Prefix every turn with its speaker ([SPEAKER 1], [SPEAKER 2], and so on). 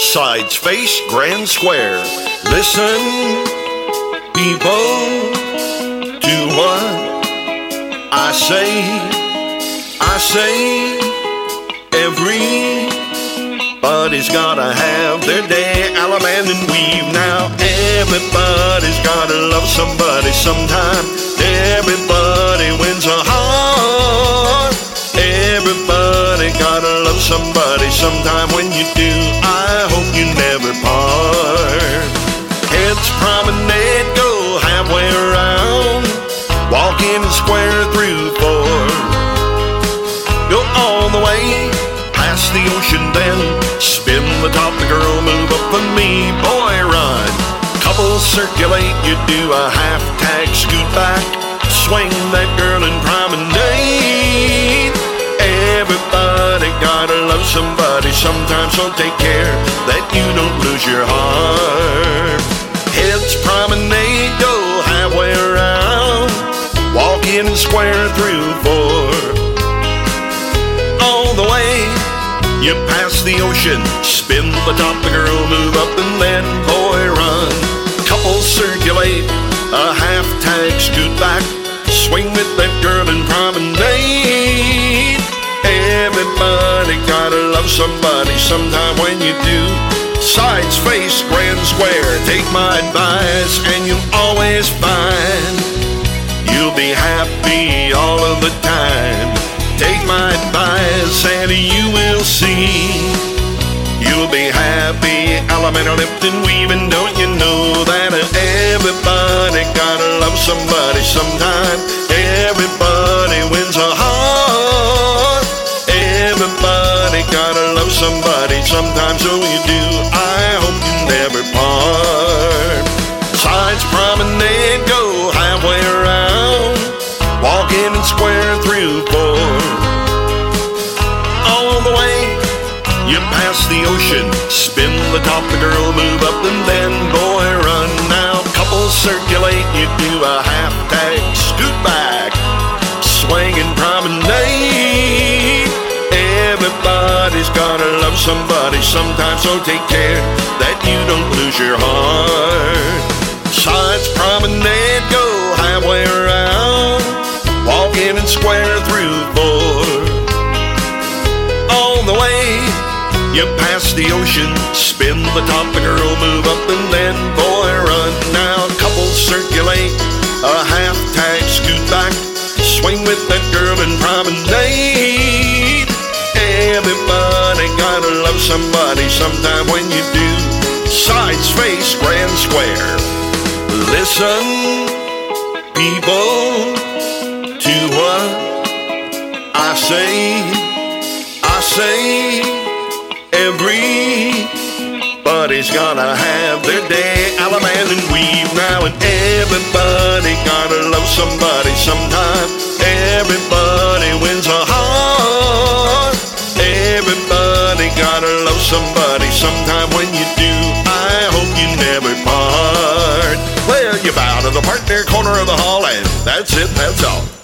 [SPEAKER 1] sides face grand square. Listen, people, to what I say. Everybody's gotta have their day. Allemande and weave now. Everybody's gotta love somebody sometime. Everybody wins a heart. Everybody gotta love somebody sometime. When you do, I hope you never part. Heads promenade, go halfway around. Walk in and square through four. Go all the way past the ocean, then spin the top. The girl, move up for me, boy, run. Couples circulate, you do a half tag, scoot back, swing that girl and promenade. Everybody gotta love somebody sometimes, so take care that you don't lose your heart. Heads promenade, go halfway around. Walk in and square through four. All the way, you pass the ocean, spin the top. The girl, move up and then, boy, run. Couples circulate, a half tag, scoot back, swing with that girl and promenade. Everybody gotta love somebody sometime. When you do, sides face grand square. Take my advice and you'll always find you'll be happy all of the time. Take my advice and you will see you'll be happy. Allemande, Lipton, weaving, don't you know that everybody gotta love somebody sometime. Everybody wins a heart. Everybody gotta love somebody sometime. So you do, I hope you never part. Sides promenade, go halfway around. Walk in and square through four. All the way, you pass the ocean, spin the top. The girl, move up and then, boy, run. Now couples circulate, you do a half tag, scoot back, swing and promenade. Everybody's gotta love somebody sometime, so take care that you don't lose your heart. Sides promenade, go halfway around. Walk in and square through four. All the way, you pass the ocean, spin the top. The girl, move up and then, boy, run. Now couples circulate, a half tag, scoot back, swing with that girl and promenade. Everybody gotta love somebody sometime. When you do, sides face grand square. Listen, people, to what I say. Everybody's gotta have their day. Allemande and weave now, and everybody gotta love somebody sometime. Everybody wins a heart. Everybody gotta love somebody sometime. When you do, I hope you never part. Well, you bow to the partner corner of the hall, and that's it, that's all.